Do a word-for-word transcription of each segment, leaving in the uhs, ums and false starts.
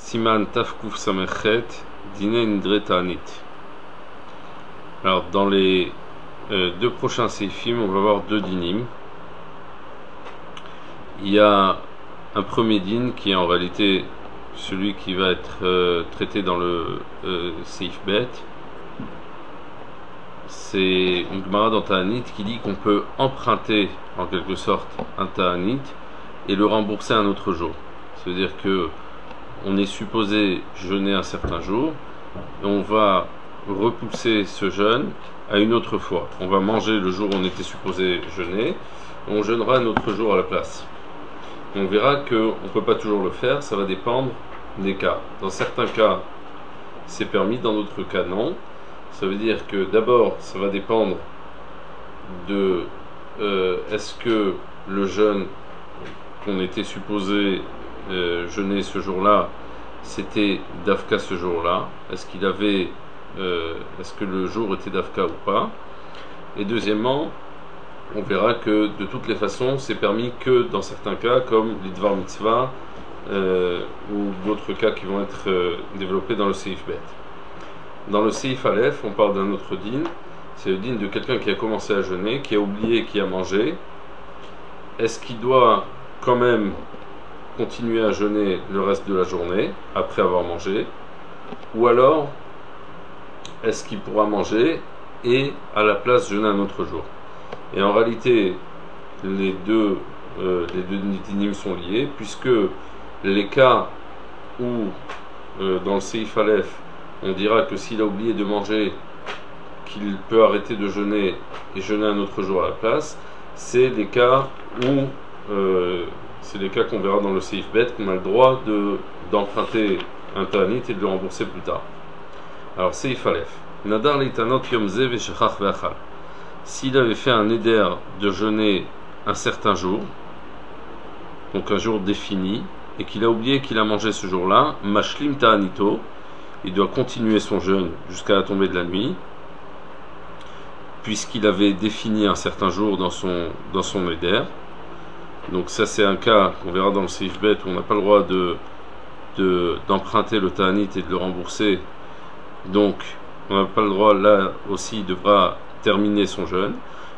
Siman Tafkuf Samerchet, Dine Nidre Ta'anit. Alors, dans les euh, deux prochains séifim, on va voir deux dinim. Il y a un premier din qui est en réalité celui qui va être euh, traité dans le euh, Seif Bet. C'est une Gemara dans Ta'anit qui dit qu'on peut emprunter en quelque sorte un Ta'anit et le rembourser un autre jour. C'est-à-dire que on est supposé jeûner un certain jour et on va repousser ce jeûne à une autre fois. On va manger le jour où on était supposé jeûner, et on jeûnera un autre jour à la place. On verra qu'on ne peut pas toujours le faire, ça va dépendre des cas. Dans certains cas, c'est permis, dans d'autres cas, non. Ça veut dire que d'abord, ça va dépendre de euh, est-ce que le jeûne qu'on était supposé euh, jeûner ce jour-là, c'était d'Afka ce jour-là. Est-ce qu'il avait, euh, est-ce que le jour était d'Afka ou pas? Et deuxièmement, on verra que de toutes les façons, c'est permis que dans certains cas, comme l'Idvar Mitzvah euh, ou d'autres cas qui vont être euh, développés dans le Seif Bet. Dans le Seif Aleph, on parle d'un autre din. C'est le din de quelqu'un qui a commencé à jeûner, qui a oublié, qui a mangé. Est-ce qu'il doit quand même continuer à jeûner le reste de la journée après avoir mangé, ou alors est-ce qu'il pourra manger et à la place jeûner un autre jour? Et en réalité, les deux euh, les deux dinim sont liés, puisque les cas où euh, dans le Seif Aleph on dira que s'il a oublié de manger, qu'il peut arrêter de jeûner et jeûner un autre jour à la place, c'est les cas où euh, c'est les cas qu'on verra dans le Seif Bet, qu'on a le droit de, d'emprunter un Ta'anit et de le rembourser plus tard. Alors, Seif Aleph. Nadar leitanot yom ze veshachach ve'achal. S'il avait fait un éder de jeûner un certain jour, donc un jour défini, et qu'il a oublié qu'il a mangé ce jour-là, mashlim ta'anito, il doit continuer son jeûne jusqu'à la tombée de la nuit, puisqu'il avait défini un certain jour dans son, dans son éder. Donc ça c'est un cas qu'on verra dans le Seif Bet où on n'a pas le droit de, de, d'emprunter le Ta'anit et de le rembourser. Donc on n'a pas le droit, là aussi il devra terminer son jeûne.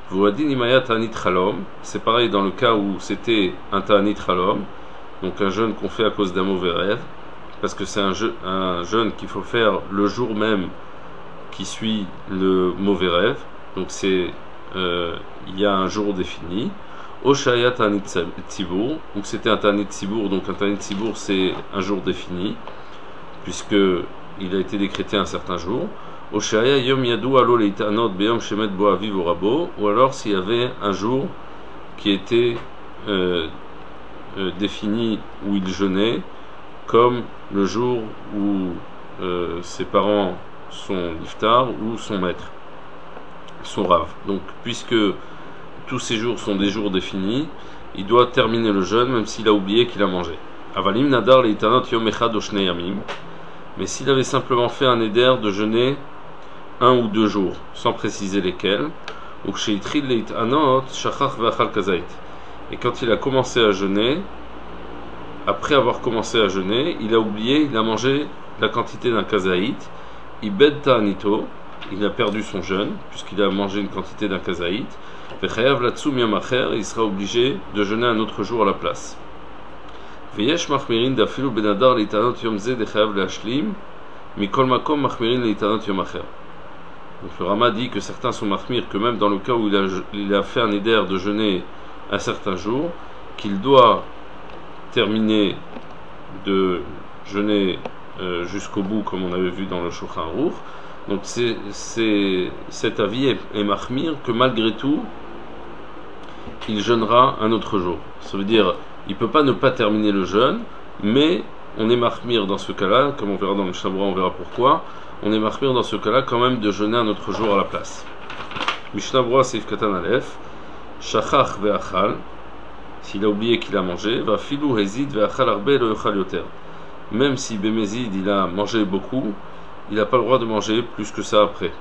C'est pareil dans le cas où c'était un Ta'anit Chalom, donc un jeûne qu'on fait à cause d'un mauvais rêve, parce que c'est un, je, un jeûne qu'il faut faire le jour même qui suit le mauvais rêve. Donc c'est euh, il y a un jour défini. Oshaya Ta'anit Tzibour, donc c'était un Ta'anit Tzibour, donc un Ta'anit Tzibour c'est un jour défini, puisque il a été décrété un certain jour. Oshaya Yom Yadu Alo Leitanot Beyom Shemet Bo Aviv ou Rabo, ou alors s'il y avait un jour qui était euh, euh, défini où il jeûnait, comme le jour où euh, ses parents sont niftar ou son maître, son rave. Donc puisque tous ces jours sont des jours définis, il doit terminer le jeûne même s'il a oublié qu'il a mangé. Avalim nadar leitanot yom echad o shnei yamim. Mais s'il avait simplement fait un éder de jeûner un ou deux jours, sans préciser lesquels, ou ksheitrid leitanot shachach ve'achal kazait. Et quand il a commencé à jeûner, après avoir commencé à jeûner, il a oublié, il a mangé la quantité d'un kazaït, ibed ta'anito, il a perdu son jeûne puisqu'il a mangé une quantité d'un kazaït. Il sera obligé de jeûner un autre jour à la place. Donc le Rama dit que certains sont mahmir, que même dans le cas où il a, il a fait un éder de jeûner un certain jour, qu'il doit terminer de jeûner euh, jusqu'au bout, comme on avait vu dans le Shulchan Aruch. Donc c'est, c'est, cet avis est, est mahmir, que malgré tout il jeûnera un autre jour. Ça veut dire il ne peut pas ne pas terminer le jeûne, mais on est mahmir dans ce cas-là, comme on verra dans le Mishnah, on verra pourquoi, on est mahmir dans ce cas-là quand même de jeûner un autre jour à la place. Mishnah Brura Seif Katan Aleph, Shachach ve'achal, s'il a oublié qu'il a mangé, va filou hezid ve'achal arbe lo yochal yoter. Même si Bémézid il a mangé beaucoup, il n'a pas le droit de manger plus que ça après.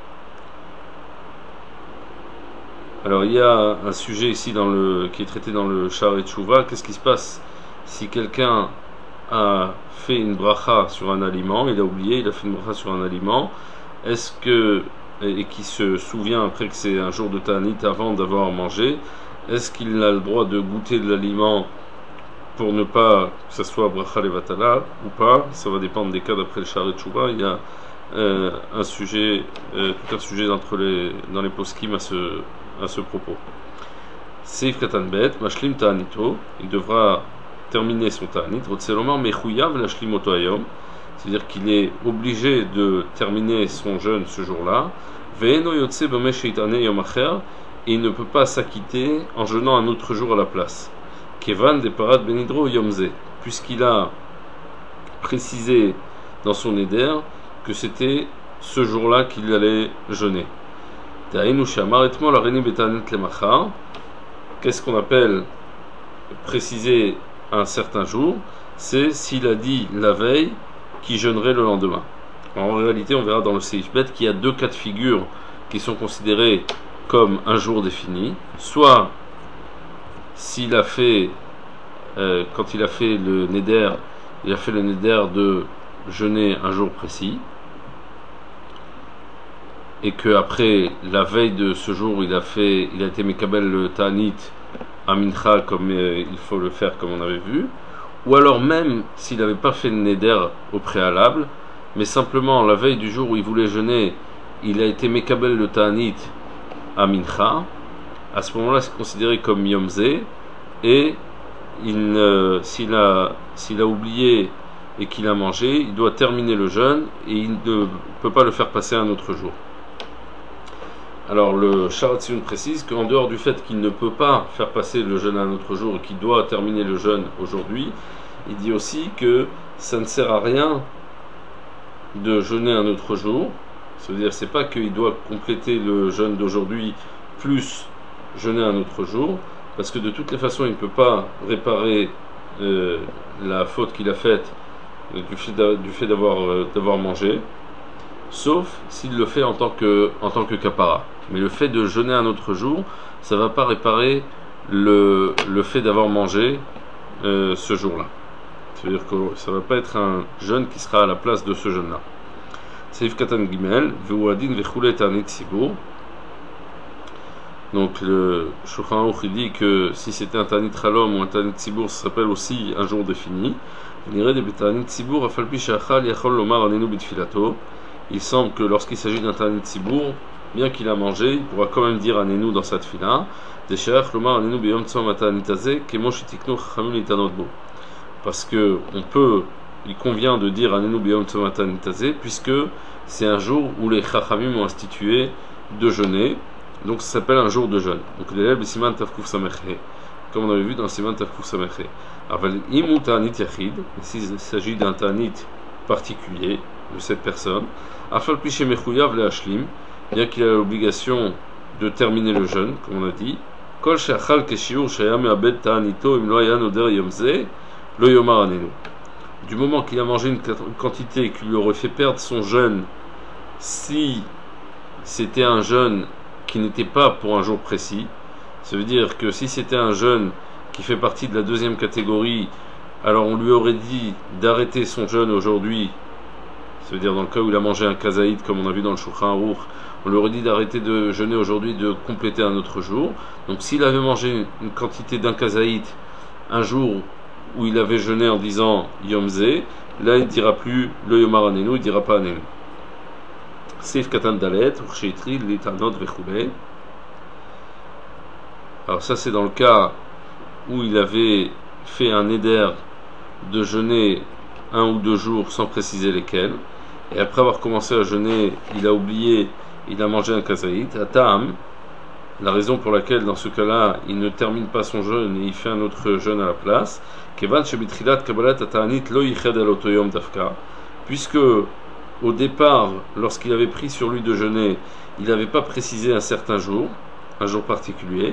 Alors il y a un sujet ici dans le, qui est traité dans le Sha'arei Teshuvah. Qu'est-ce qui se passe si quelqu'un a fait une bracha sur un aliment, il a oublié, il a fait une bracha sur un aliment, est-ce que, et qui se souvient après que c'est un jour de Ta'anit avant d'avoir mangé, est-ce qu'il a le droit de goûter de l'aliment pour ne pas que ce soit bracha levatala ou pas? Ça va dépendre des cas d'après le Sha'arei Teshuvah. Il y a euh, un sujet, euh, tout un sujet entre les, dans les poskim à ce, à ce propos. Seif katan bet, mashlim ta'anito, il devra terminer son ta'anit, rotselomar mechouyav lashlim ayom, c'est-à-dire qu'il est obligé de terminer son jeûne ce jour-là, ve'eno yotse b'mesh sheitane yom acher, et il ne peut pas s'acquitter en jeûnant un autre jour à la place. Kevan de parad benidro yomze, puisqu'il a précisé dans son éder que c'était ce jour-là qu'il allait jeûner. Ta'inu shamar etmol areni betanit lemachar. Qu'est-ce qu'on appelle préciser un certain jour? C'est s'il a dit la veille qu'il jeûnerait le lendemain. Alors, en réalité, on verra dans le Seif Bet qu'il y a deux cas de figure qui sont considérés comme un jour défini. Soit s'il a fait, euh, quand il a fait le neder, il a fait le neder de jeûner un jour précis, et que après la veille de ce jour, il a fait, il a été mekabel le ta'anit à mincha comme euh, il faut le faire, comme on avait vu, ou alors même s'il n'avait pas fait le neder au préalable, mais simplement la veille du jour où il voulait jeûner, il a été mekabel le ta'anit à mincha. À ce moment-là, c'est considéré comme yomze, et il, euh, s'il a, s'il a oublié et qu'il a mangé, il doit terminer le jeûne et il ne peut pas le faire passer à un autre jour. Alors le Sha'arei Tziyun précise qu'en dehors du fait qu'il ne peut pas faire passer le jeûne à un autre jour et qu'il doit terminer le jeûne aujourd'hui, il dit aussi que ça ne sert à rien de jeûner un autre jour. C'est-à-dire, c'est pas qu'il doit compléter le jeûne d'aujourd'hui plus jeûner un autre jour, parce que de toutes les façons il ne peut pas réparer euh, la faute qu'il a faite euh, du fait d'avoir euh, d'avoir mangé, sauf s'il le fait en tant que en tant que kapara. Mais le fait de jeûner un autre jour, ça ne va pas réparer le, le fait d'avoir mangé euh, ce jour-là. C'est-à-dire que ça ne va pas être un jeûne qui sera à la place de ce jeûne-là. Seif katan gimel, veuadin vechule ta'anit tzibur. Donc le Shulchan Aruch il dit que si c'était un ta'anit chalom ou un ta'anit tzibur, ça s'appelle aussi un jour défini. Il semble que lorsqu'il s'agit d'un ta'anit tzibur, bien qu'il a mangé, il pourra quand même dire Anenu dans sa tefila. Parce que on peut, il convient de dire Anenu biyom tzom atanitazeh, puisque c'est un jour où les chachamim ont institué de jeûner, donc ça s'appelle un jour de jeûne. Donc l'élève siman tafkuf sameche, comme on avait vu dans siman tafkuf sameche. Aval imu ta'anit yachid, s'il s'agit d'un ta'anit particulier de cette personne, afal pi shemechouyav le'ashlim, bien qu'il a l'obligation de terminer le jeûne, comme on a dit, kol she'achal keshiur she'aya me'abed ta'anito im lo haya noder yomze lo yomar anenu. Du moment qu'il a mangé une quantité qui lui aurait fait perdre son jeûne, si c'était un jeûne qui n'était pas pour un jour précis, ça veut dire que si c'était un jeûne qui fait partie de la deuxième catégorie, alors on lui aurait dit d'arrêter son jeûne aujourd'hui. Ça veut dire dans le cas où il a mangé un kazaïd, comme on a vu dans le Shulchan Aruch, on lui aurait dit d'arrêter de jeûner aujourd'hui, de compléter un autre jour. Donc s'il avait mangé une quantité d'un kazaïd un jour où il avait jeûné en disant Yomze, là il ne dira plus le Yomar Anenu, il ne dira pas Anenu. Seif katan dalet, urcheitri, litanot vechule. Alors ça c'est dans le cas où il avait fait un éder de jeûner un ou deux jours sans préciser lesquels. Et après avoir commencé à jeûner, il a oublié, il a mangé un kazaït, à Ta'am, la raison pour laquelle dans ce cas-là, il ne termine pas son jeûne et il fait un autre jeûne à la place, puisque au départ, lorsqu'il avait pris sur lui de jeûner, il n'avait pas précisé un certain jour, un jour particulier,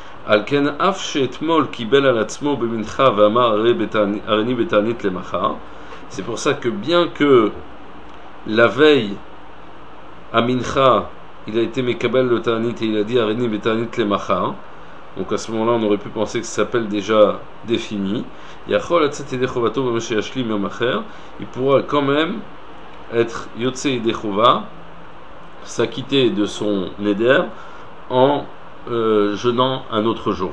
c'est pour ça que bien que la veille à mincha il a été mekabel le ta'anit et il a dit areni betanit lemacha, Donc à ce moment-là, on aurait pu penser que ça s'appelle déjà défini. Il pourra quand même être Yotse Yedechova, s'acquitter de son neder en euh, jeûnant un autre jour.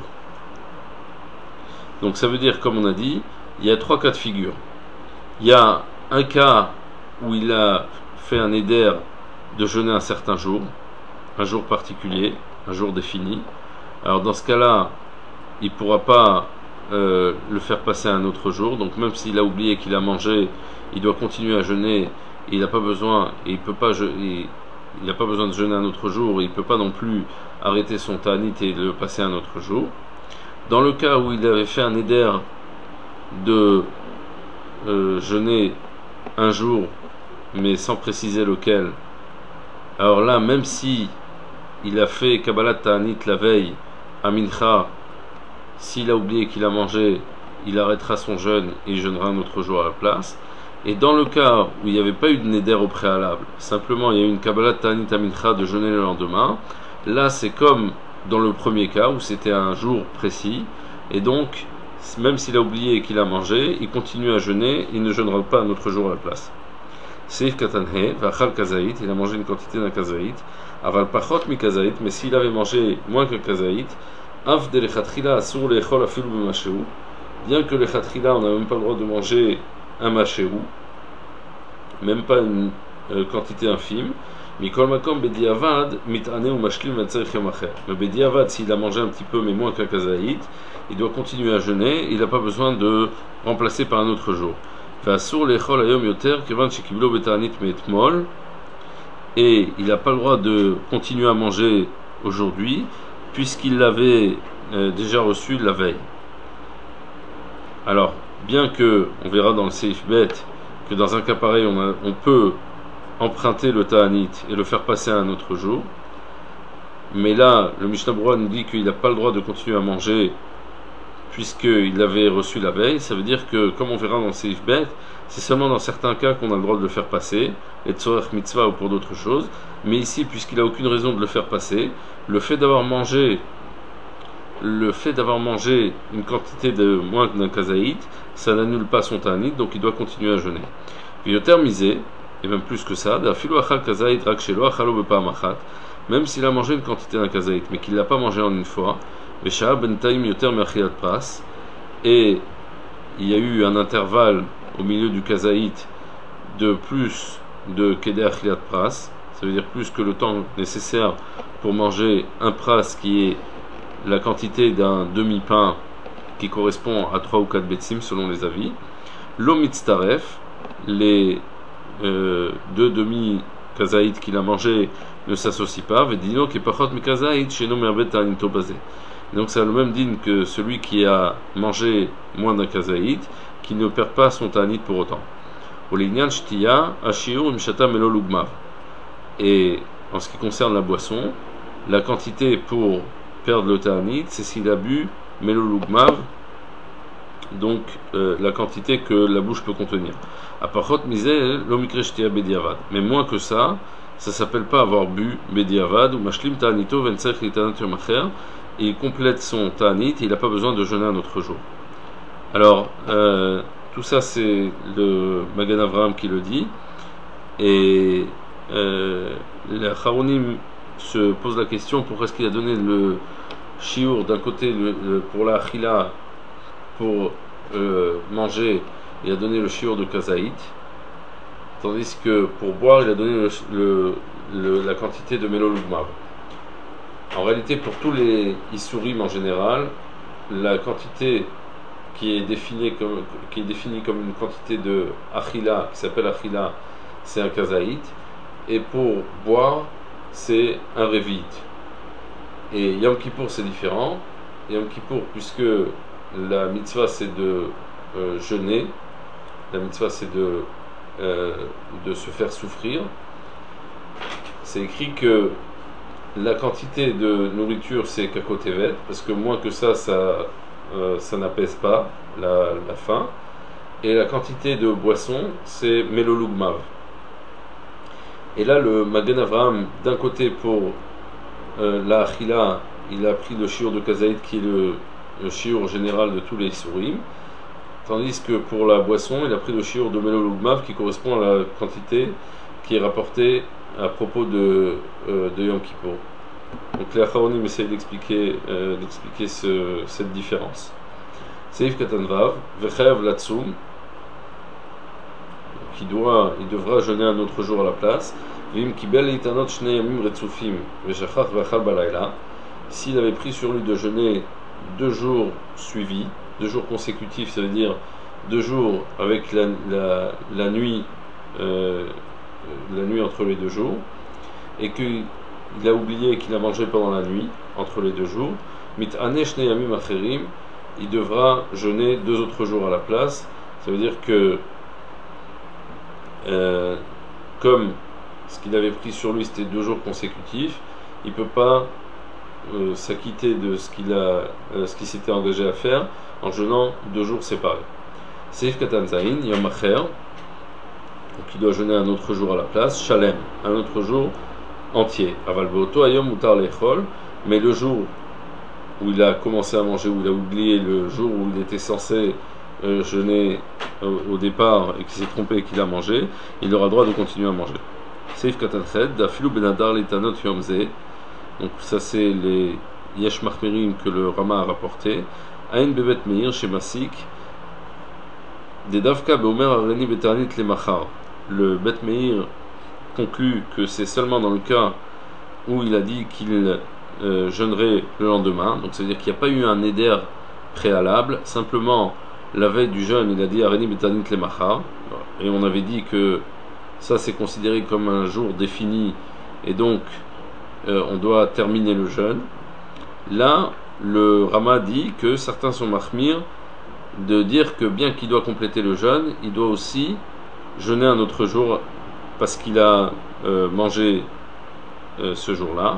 Donc ça veut dire, comme on a dit, il y a trois cas de figure. Il y a un cas où il a fait un neder de jeûner un certain jour, un jour particulier, un jour défini. Alors dans ce cas-là, il ne pourra pas euh, le faire passer à un autre jour. Donc même s'il a oublié qu'il a mangé, il doit continuer à jeûner. Il n'a pas besoin, et il peut pas, il n'a pas besoin de jeûner un autre jour. Il ne peut pas non plus arrêter son ta'anit et le passer à un autre jour. Dans le cas où il avait fait un éder de euh, jeûner un jour, mais sans préciser lequel, alors là, même si il a fait Kabbalat Ta'anit la veille à Mincha, s'il a oublié qu'il a mangé, il arrêtera son jeûne et il jeûnera un autre jour à la place. Et dans le cas où il n'y avait pas eu de neder au préalable, simplement il y a eu une Kabbalat Ta'anit à Mincha de jeûner le lendemain, là c'est comme dans le premier cas où c'était un jour précis, et donc même s'il a oublié qu'il a mangé, il continue à jeûner, il ne jeûnera pas un autre jour à la place. Seif Katanhe, Vachal Kazaït, il a mangé une quantité d'un Kazaït, Aval Pachot mi Kazaït, mais s'il avait mangé moins qu'un Kazaït, Av de l'Echatrila Asur l'Echol Afil B'Mashéou, bien que l'Echatrila on n'a même pas le droit de manger un Mashéou, même pas une euh, quantité infime, Mikol Makom Bediavad Mitane ou Mashlim Vatzerich Yamacher. Mais Bediavad, s'il a mangé un petit peu mais moins qu'un Kazaït, il doit continuer à jeûner, il n'a pas besoin de remplacer par un autre jour. Et il n'a pas le droit de continuer à manger aujourd'hui, puisqu'il l'avait euh, déjà reçu la veille. Alors, bien que, on verra dans le Seif Bet, que dans un cas pareil, on, a, on peut emprunter le Ta'anit et le faire passer à un autre jour, mais là, le Mishnah Berurah nous dit qu'il n'a pas le droit de continuer à manger puisqu'il l'avait reçu la veille. Ça veut dire que, comme on verra dans le Seif Bet, c'est seulement dans certains cas qu'on a le droit de le faire passer, les tzorech mitzvah ou pour d'autres choses, mais ici, puisqu'il n'a aucune raison de le faire passer, le fait d'avoir mangé le fait d'avoir mangé une quantité de moins d'un kazaït, ça n'annule pas son ta'anit, donc il doit continuer à jeûner. Il est misé, et même plus que ça, même s'il a mangé une quantité d'un kazaït, mais qu'il ne l'a pas mangé en une fois, et il y a eu un intervalle au milieu du kazaït de plus de kedé achilat pras, ça veut dire plus que le temps nécessaire pour manger un pras qui est la quantité d'un demi-pain qui correspond à trois ou quatre betsim selon les avis. L'omitztaref, les euh, deux demi-kazaït qu'il a mangé ne s'associent pas. Vedino qui pachot mi kazaït chez nous merbet ta'anito basé. Donc c'est le même din que celui qui a mangé moins d'un kazaït, qui ne perd pas son ta'anit pour autant. Olignan shtiya ashiur imshata melo lugmav. Et en ce qui concerne la boisson, la quantité pour perdre le ta'anit, c'est s'il a bu melo lugmav, donc euh, la quantité que la bouche peut contenir. Apachot misé l'omikre shtiya bediavad. Mais moins que ça, ça s'appelle pas avoir bu bediavad ou mashlim ta'anito ventzech litanat yomacher. Et il complète son ta'anit et il n'a pas besoin de jeûner un autre jour. Alors, euh, tout ça c'est le Magen Avraham qui le dit, et euh, les Charonim se posent la question pourquoi est-ce qu'il a donné le shiur d'un côté le, le, pour la achila, pour euh, manger, il a donné le shiur de kazaït, tandis que pour boire il a donné le, le, le, la quantité de melo lugmav. En réalité, pour tous les isurim en général, la quantité qui est définie comme, qui est définie comme une quantité de achila, qui s'appelle achila, c'est un kazaït, et pour boire, c'est un revit. Et Yom Kippour, c'est différent. Yom Kippour, puisque la mitzvah, c'est de euh, jeûner, la mitzvah, c'est de, euh, de se faire souffrir, c'est écrit que la quantité de nourriture c'est kakotevet, parce que moins que ça, ça, euh, ça n'apaise pas la, la faim. Et la quantité de boisson c'est melolugmav. Et là le Magen Avraham, d'un côté pour euh, la achila, il a pris le shiur de Kazaït qui est le, le shiur général de tous les Isurim, tandis que pour la boisson, il a pris le shiur de Melol Ugmav qui correspond à la quantité qui est rapportée à propos de, euh, de Yom Kippour. Donc les Acharonim essayent d'expliquer euh, d'expliquer ce, cette différence. Seif Katanvav, Vechayav Latsum, qui doit, il devra jeûner un autre jour à la place. S'il avait pris sur lui de jeûner deux jours suivis, deux jours consécutifs, ça veut dire deux jours avec la, la, la nuit, euh, la nuit entre les deux jours, et qu'il a oublié qu'il a mangé pendant la nuit entre les deux jours, il devra jeûner deux autres jours à la place. Ça veut dire que euh, comme ce qu'il avait pris sur lui c'était deux jours consécutifs, il ne peut pas euh, s'acquitter de ce qu'il a, euh, ce qu'il s'était engagé à faire en jeûnant deux jours séparés. Seif Katan Zain, Yom Acher, donc il doit jeûner un autre jour à la place, Shalem, un autre jour entier. Aval Beoto Ayom Mutar Lechol, mais le jour où il a commencé à manger, où il a oublié le jour où il était censé euh, jeûner euh, au départ et qu'il s'est trompé et qu'il a mangé, il aura le droit de continuer à manger. Seif Katanched, Dafilu Benadar Litanot Yomze, donc ça c'est les Yesh Machmerim que le Rama a rapporté. Ain Bebet Meir chez Masik, des Davka Beomer Areni Betanit le Machar. Le Bet Meir conclut que c'est seulement dans le cas où il a dit qu'il euh, jeûnerait le lendemain, donc ça veut dire qu'il n'y a pas eu un éder préalable, simplement la veille du jeûne il a dit Areni Betanit le Machar, et on avait dit que ça c'est considéré comme un jour défini et donc euh, on doit terminer le jeûne. Là le Rama dit que certains sont mahmir de dire que bien qu'il doit compléter le jeûne, il doit aussi jeûner un autre jour parce qu'il a euh, mangé euh, ce jour-là.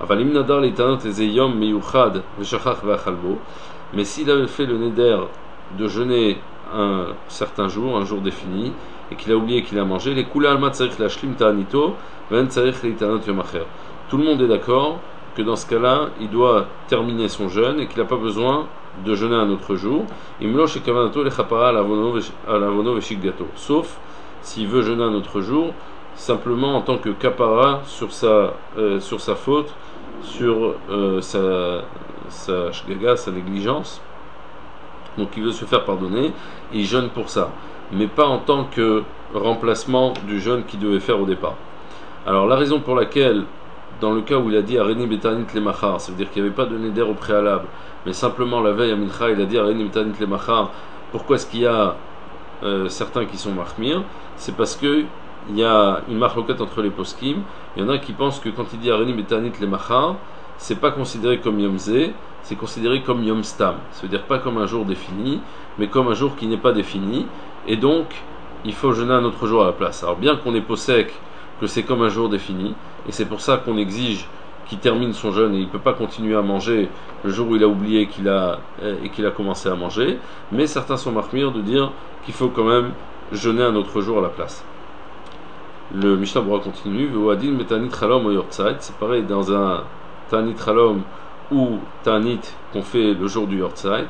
Mais s'il avait fait le neder de jeûner un certain jour, un jour défini, et qu'il a oublié qu'il a mangé, les kula alma tsarich lashlim ta'anito, ven tsarich leitanot yom acher. Tout le monde est d'accord que dans ce cas-là, il doit terminer son jeûne et qu'il n'a pas besoin de jeûner un autre jour. Imlosh et kavanato le chapara alavono veshigato. Sauf s'il veut jeûner un autre jour, simplement en tant que kapara sur sa, euh, sur sa faute, sur euh, sa, sa shgaga, sa négligence. Donc il veut se faire pardonner, et il jeûne pour ça, mais pas en tant que remplacement du jeûne qu'il devait faire au départ. Alors la raison pour laquelle, dans le cas où il a dit Areni Betanit le Machar, ça veut dire qu'il n'y avait pas de neder au préalable, mais simplement la veille à Mincha il a dit Areni Betanit le Machar, pourquoi est-ce qu'il y a euh, certains qui sont mahmir? C'est parce que il y a une marloquette entre les poskim. Il y en a qui pensent que quand il dit Areni Betanit le Machar, c'est pas considéré comme Yom Zeh, c'est considéré comme Yom Stam. Ça veut dire pas comme un jour défini, mais comme un jour qui n'est pas défini. Et donc, il faut jeûner un autre jour à la place. Alors bien qu'on ait possèque que c'est comme un jour défini, et c'est pour ça qu'on exige qu'il termine son jeûne et il ne peut pas continuer à manger le jour où il a oublié qu'il a, et qu'il a commencé à manger, mais certains sont marmires de dire qu'il faut quand même jeûner un autre jour à la place. Le Mishnah Bora continue, c'est pareil dans un Tanit Chalom ou Tanit qu'on fait le jour du Yortzeit,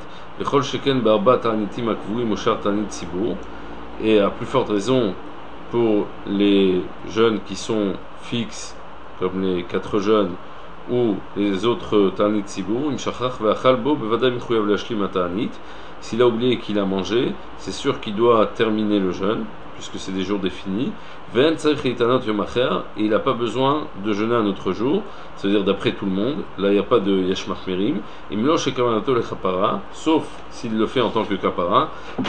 et à plus forte raison pour les jeunes qui sont fixes, comme les quatre jeunes ou les autres Tanit Tzibur, s'il a oublié qu'il a mangé, c'est sûr qu'il doit terminer le jeûne, puisque c'est des jours définis, et il n'a pas besoin de jeûner un autre jour, c'est-à-dire d'après tout le monde, là il n'y a pas de Yesh Machmerim, sauf s'il le fait en tant que kapara.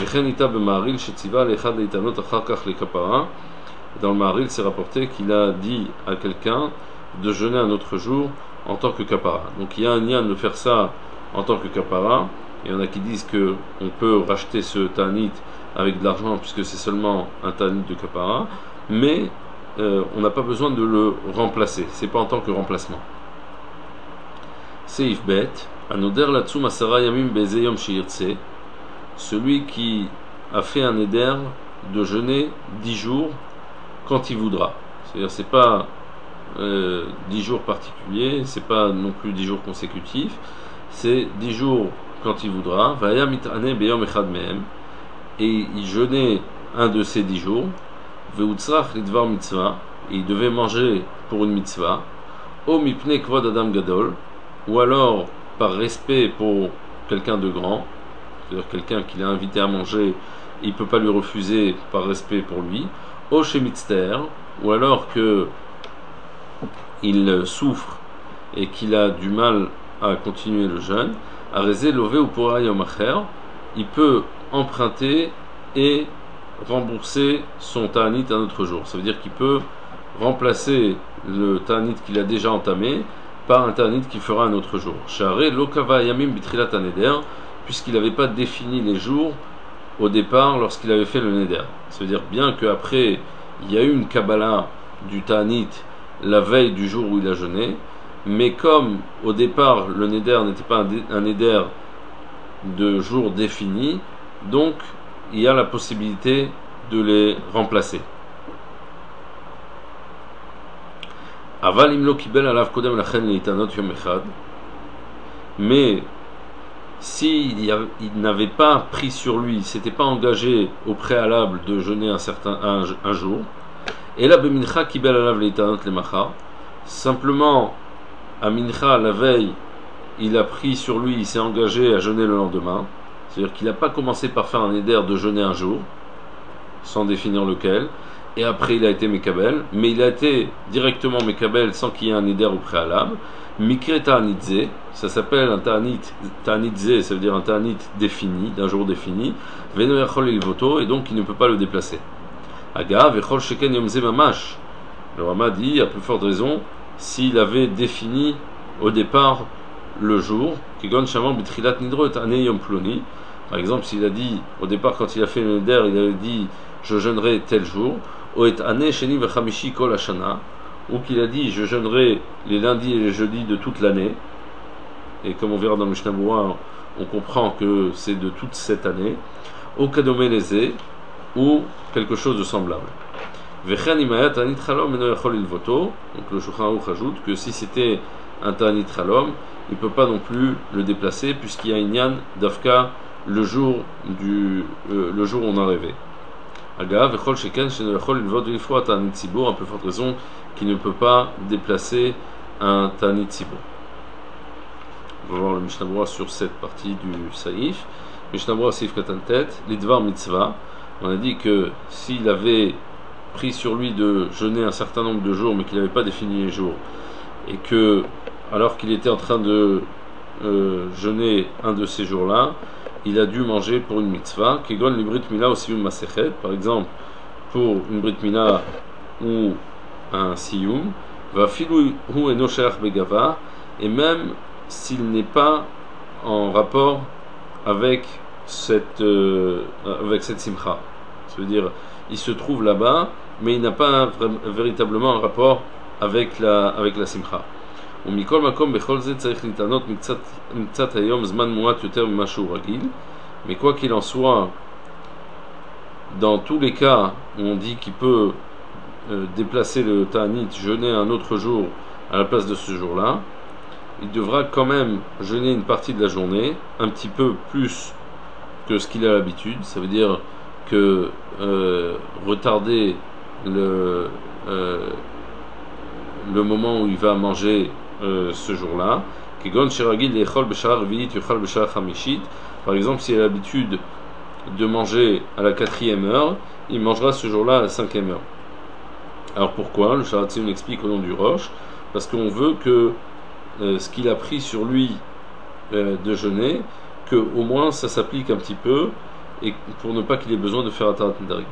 Dans le Maharil, c'est rapporté qu'il a dit à quelqu'un de jeûner un autre jour en tant que kapara. Donc il y a un lien de faire ça en tant que kapara. Il y en a qui disent qu'on peut racheter ce tanit avec de l'argent puisque c'est seulement un tanit de kapara, mais euh, on n'a pas besoin de le remplacer, c'est pas en tant que remplacement. Seif bet, anoder latsum asara yamim beze yom shirtse, celui qui a fait un éder de jeûner dix jours quand il voudra. C'est-à-dire c'est pas euh, dix jours particuliers, c'est pas non plus dix jours consécutifs, c'est dix jours quand il voudra, Vaya mitane beyom echad mehem, et il jeûnait un de ces dix jours, Veutzrach lidvar mitzvah, et il devait manger pour une mitzvah, O mipne kvod adam gadol, ou alors par respect pour quelqu'un de grand, c'est-à-dire quelqu'un qui l'a invité à manger, il ne peut pas lui refuser par respect pour lui, O shemitzter, ou alors que il souffre et qu'il a du mal à continuer le jeûne, Arezé lové ou pour yom acher, il peut emprunter et rembourser son ta'anit un autre jour. Ça veut dire qu'il peut remplacer le ta'anit qu'il a déjà entamé par un ta'anit qu'il fera un autre jour. Sha'are lokava yamim bitrilat haneder, puisqu'il n'avait pas défini les jours au départ lorsqu'il avait fait le neder. Ça veut dire bien qu'après il y a eu une kabbalah du ta'anit la veille du jour où il a jeûné, mais comme au départ le neder n'était pas un neder de jour défini, donc il y a la possibilité de les remplacer. Aval imlo kibel alav kodem lachen leitanot yom echad, mais s'il si n'avait pas pris sur lui, il s'était pas engagé au préalable de jeûner un certain un, un jour, et là bemincha kibel alav leitanot lemacha, simplement à mincha la veille, il a pris sur lui, il s'est engagé à jeûner le lendemain. C'est-à-dire qu'il n'a pas commencé par faire un éder de jeûner un jour, sans définir lequel, et après il a été Mekabel, mais il a été directement Mekabel sans qu'il y ait un éder au préalable. Mikre Ta'anitze, ça s'appelle un Ta'anit, Ta'anitze, ça veut dire un Ta'anit défini, d'un jour défini, Veno Yachol Ilvoto, et donc il ne peut pas le déplacer. Aga, Vechol Sheken Yomze Mamash, le Rama dit, à plus forte raison, s'il avait défini au départ le jour, Kigon Shaman Bitrilat Nidro et Ane Yom Ploni. Par exemple, s'il a dit, au départ, quand il a fait le neder, il avait dit je jeûnerai tel jour, ou et ane sheni vechamishi kol hashana, ou qu'il a dit je jeûnerai les lundis et les jeudis de toute l'année, et comme on verra dans le Mishnah Berurah, on comprend que c'est de toute cette année, ou kadome leze, ou quelque chose de semblable. Vechen imaya ta'anit chalom eno yachol ilvoto, donc le Shulchan Aruch ajoute que si c'était un ta'anit chalom, il ne peut pas non plus le déplacer, puisqu'il y a une yan d'Afka le jour du euh, le jour où on a rêvé. Aga vechol sheken sheno yachol ilvot ilfo ta'anit tzibur, un peu forte raison qu'il ne peut pas déplacer un ta'anit tzibur. On va voir le Mishnah Berurah sur cette partie du Saïf. Mishnah Berurah Saïf Katan Tet, l'idvar mitzvah. On a dit que s'il avait pris sur lui de jeûner un certain nombre de jours, mais qu'il n'avait pas défini les jours, et que alors qu'il était en train de euh, jeûner un de ces jours-là, il a dû manger pour une mitzvah, kegon li brit mila ou siyum masechet, par exemple pour une brit mila ou un siyum, va filou hu eno sheach begava, et même s'il n'est pas en rapport avec cette euh, avec cette simcha, ça veut dire il se trouve là-bas, mais il n'a pas un, véritablement un rapport avec la avec la simcha. Mais quoi qu'il en soit, dans tous les cas où on dit qu'il peut euh, déplacer le ta'anit, jeûner un autre jour à la place de ce jour-là, il devra quand même jeûner une partie de la journée, un petit peu plus que ce qu'il a l'habitude. Ça veut dire que euh, retarder le, euh, le moment où il va manger Euh, ce jour-là. Par exemple, s'il a l'habitude de manger à la quatrième heure, il mangera ce jour-là à la cinquième heure. Alors pourquoi? Le Sharatzion explique au nom du Roche, parce qu'on veut que euh, ce qu'il a pris sur lui euh, de jeûner, que au moins ça s'applique un petit peu, et pour ne pas qu'il ait besoin de faire Atarat Nedarim.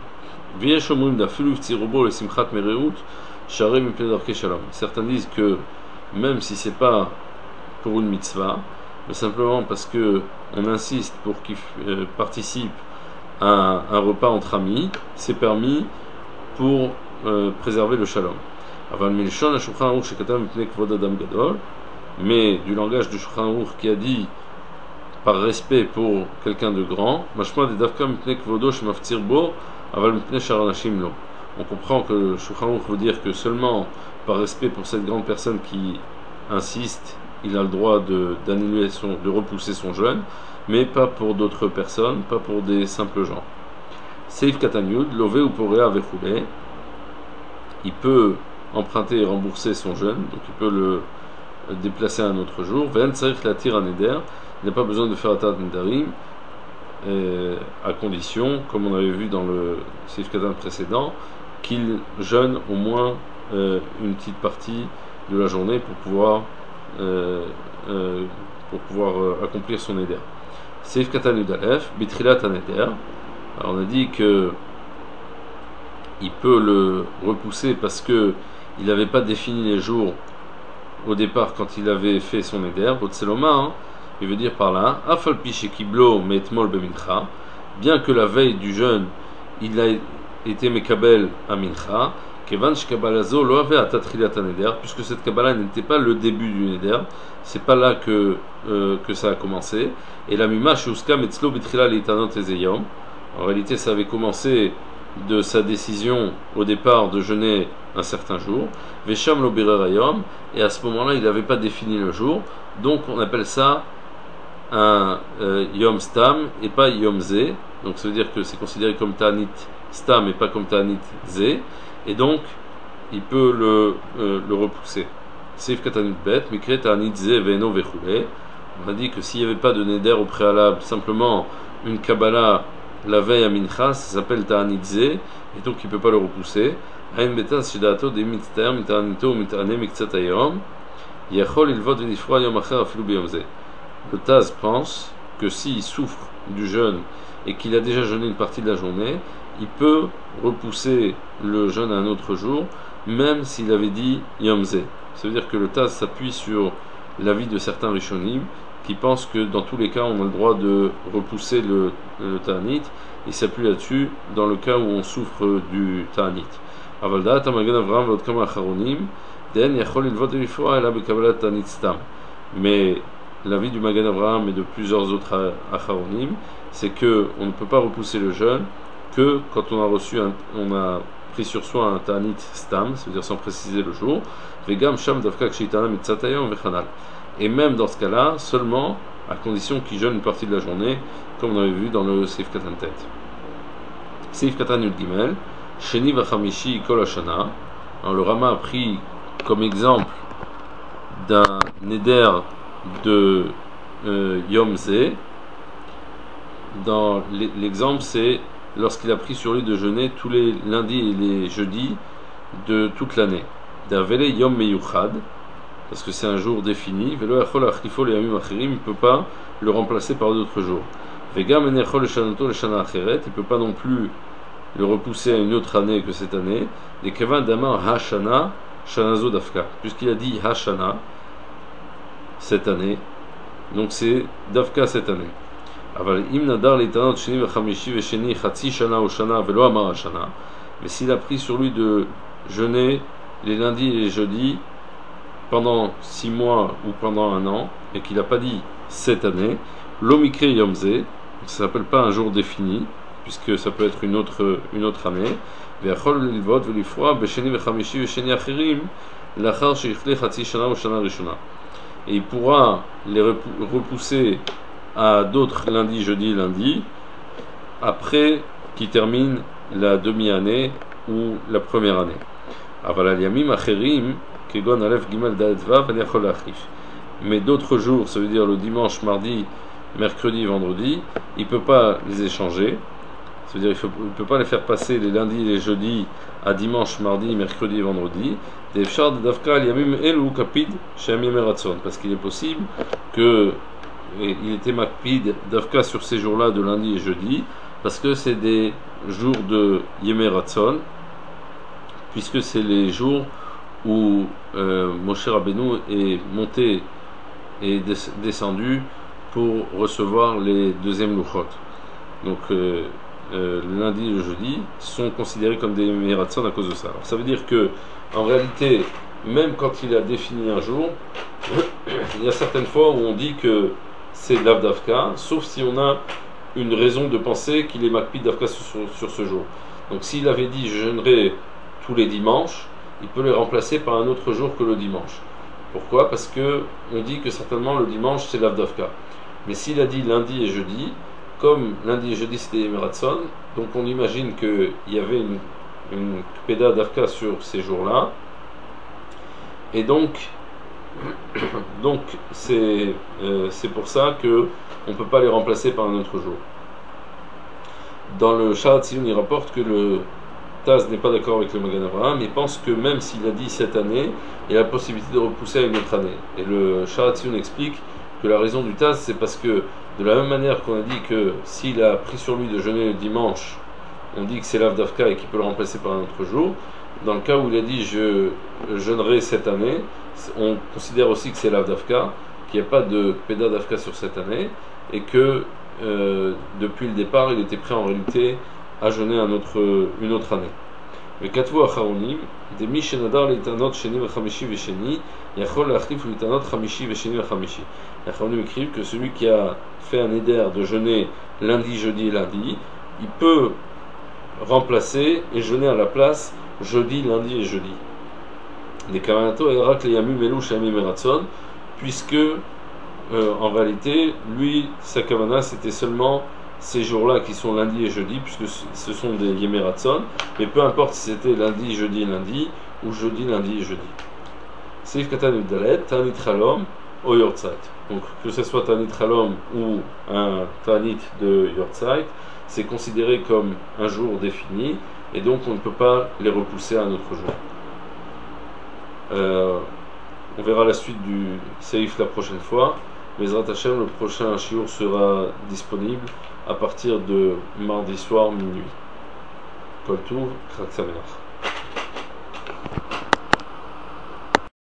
Certains disent que même si c'est pas pour une mitzvah, mais simplement parce que on insiste pour qu'il euh, participe à un, un repas entre amis, c'est permis pour euh, préserver le shalom. Mais du langage du Shulchan Aruch qui a dit par respect pour quelqu'un de grand, on comprend que le Shulchan Aruch veut dire que seulement par respect pour cette grande personne qui insiste, il a le droit de, d'annuler son, de repousser son jeûne, mais pas pour d'autres personnes, pas pour des simples gens. Seif Katanyud, lové ou poréa vechoulé, il peut emprunter et rembourser son jeûne, donc il peut le déplacer à un autre jour. Ven tzarich latir un neder, il n'a pas besoin de faire atat nedarim, à condition, comme on avait vu dans le Seif Katan précédent, qu'il jeûne au moins euh, une petite partie de la journée pour pouvoir euh, euh, pour pouvoir euh, accomplir son neder. Seif Katan Udalef, bitrilat un neder. Alors on a dit que il peut le repousser parce que il n'avait pas défini les jours au départ quand il avait fait son neder. Botseloma, hein, il veut dire par là, Afal piche kiblo metmol bemincha, bien que la veille du jeûne il a été mekabel à mincha, kevan shkabalazo lo ave atatrilat neder, puisque cette kabbalah n'était pas le début du neder, c'est pas là que euh, que ça a commencé. Et la mima shuska metzlo bitrila leitanot ezeyom. En réalité, ça avait commencé de sa décision au départ de jeûner un certain jour, Vesham lo birerayom, et à ce moment-là, il n'avait pas défini le jour, donc on appelle ça un euh, Yom Stam et pas Yom Ze, donc ça veut dire que c'est considéré comme Ta'anit Stam et pas comme Ta'anit Ze, et donc il peut le, euh, le repousser. Seif Katanut Bet, Mikre Ta'anit Ze Veno Vechoule. On a dit que s'il n'y avait pas de Neder au préalable, simplement une Kabbalah la veille à Mincha, ça s'appelle Ta'anit Ze, et donc il ne peut pas le repousser. Aïn Betas Shidato de Mitzter, Mitanito, Mitane, Miktsatayom, Yachol il vote Venifroa Yom Acher Afilu Beyom Ze. Le Taz pense que s'il souffre du jeûne et qu'il a déjà jeûné une partie de la journée, il peut repousser le jeûne à un autre jour, même s'il avait dit Yom Ze. Ça veut dire que le Taz s'appuie sur l'avis de certains Rishonim qui pensent que dans tous les cas on a le droit de repousser le, le Ta'anit, et s'appuie là-dessus dans le cas où on souffre du Ta'anit. Avalda Tamagan Avram Vodkam Acharonim Den Yachol il vote Rifua Ela Bekabbalat Ta'anit Stam. Mais l'avis du Magan Avraham et de plusieurs autres Acharonim, c'est que on ne peut pas repousser le jeûne que quand on a reçu un, on a pris sur soi un Ta'anit Stam, c'est-à-dire sans préciser le jour, Vegam Sham Davka Kshitana Mitzatayom Vechanal. Et même dans ce cas-là, seulement à condition qu'il jeûne une partie de la journée, comme on avait vu dans le Seif Katan Tet. Seif Katan Yud Gimel, Sheni Vachamishi Kol Hashana. Alors le Rama a pris comme exemple d'un neder de euh, Yom Ze. Dans l'exemple, c'est lorsqu'il a pris sur lui de jeûner tous les lundis et les jeudis de toute l'année. D'Avele Yom Meyuchad, parce que c'est un jour défini. Velo Yachol Achifo le Yamim Achirim, il ne peut pas le remplacer par d'autres jours. Vegam Enechol Shanato le Shana Acheret, il ne peut pas non plus le repousser à une autre année que cette année. Les Kevan Damar Hashana Shanazo Dafka, puisqu'il a dit Hashana cette année, donc c'est Dafka cette année. Aval im nadar leitanot sheni v'chamishi v'sheni chatzi shana ou shana velo amar hashana. Mais s'il a pris sur lui de jeûner les lundis et les jeudis pendant six mois ou pendant un an, et qu'il n'a pas dit cette année, l'omikre yomze, ça s'appelle pas un jour défini, puisque ça peut être une autre, une autre année, ve'achol l'ilvot ve'lifroa b'sheni v'chamishi v'sheni achirim lachar sheichle chatzi shana ou shana rishona. Et il pourra les repousser à d'autres lundis, jeudi, lundi, après qu'il termine la demi-année ou la première année. Aval yamim acherim kegon alef gimel dalet vav v'yachol achif. Mais d'autres jours, ça veut dire le dimanche, mardi, mercredi, vendredi, il ne peut pas les échanger. Ça veut dire qu'il ne peut pas les faire passer les lundis et les jeudis à dimanche, mardi, mercredi et vendredi. Parce qu'il est possible que il était makpid d'Afka sur ces jours-là de lundi et jeudi, parce que c'est des jours de Yemé Ratzon, puisque c'est les jours où euh, Moshe Rabbeinu est monté et descendu pour recevoir les deuxièmes Luchot. Donc euh, euh, le lundi et le jeudi sont considérés comme des Yemé Ratzon à cause de ça. Alors, ça veut dire que en réalité, même quand il a défini un jour, il y a certaines fois où on dit que c'est Lav Dafka, sauf si on a une raison de penser qu'il est Makpid Dafka sur, sur ce jour. Donc s'il avait dit je jeûnerai tous les dimanches, il peut les remplacer par un autre jour que le dimanche. Pourquoi? Parce que on dit que certainement le dimanche c'est l'Avdavka. Mais s'il a dit lundi et jeudi, comme lundi et jeudi c'était Yemeratson, donc on imagine qu'il y avait une, une Kpeda d'Avka sur ces jours-là. Et donc, donc c'est euh, c'est pour ça que on ne peut pas les remplacer par un autre jour. Dans le Sharat Tziyun, il rapporte que le Taz n'est pas d'accord avec le Magan Avraham, mais pense que même s'il a dit cette année, il y a la possibilité de repousser à une autre année. Et le Sharat Tziyun explique que la raison du Taz, c'est parce que de la même manière qu'on a dit que s'il a pris sur lui de jeûner le dimanche, on dit que c'est l'Avdavka et qu'il peut le remplacer par un autre jour. Dans le cas où il a dit je jeûnerai cette année, on considère aussi que c'est l'Avdavka, qu'il n'y a pas de Peda d'Avka sur cette année, et que euh, depuis le départ, il était prêt en réalité à jeûner un autre, une autre année. Le Katvu Acharonim, des Mishenadar l'Itanot Sheni Vachamishi Vesheni, Yachol Lachlif l'Itanot Chamishi Vesheni Vachamishi. Les Acharonim écrivent que celui qui a fait un éder de jeûner lundi, jeudi et lundi, il peut remplacer et jeûner à la place jeudi, lundi et jeudi. Des Kavanato Erak Leyamu Melu Shami Meratson, puisque euh, en réalité, lui, sa Kavana c'était seulement ces jours-là qui sont lundi et jeudi, puisque ce sont des Yemeratson, mais peu importe si c'était lundi, jeudi et lundi, ou jeudi, lundi et jeudi. Seif Katan Udalet, Tanit Chalom, au Yortzeit. Donc, que ce soit Tanit Chalom ou un Tanit de Yortzeit, c'est considéré comme un jour défini, et donc on ne peut pas les repousser à un autre jour. Euh, on verra la suite du Seif la prochaine fois. Bezrat Hashem, le prochain shiur sera disponible à partir de mardi soir minuit. Kol Tuv, Chag Sameach.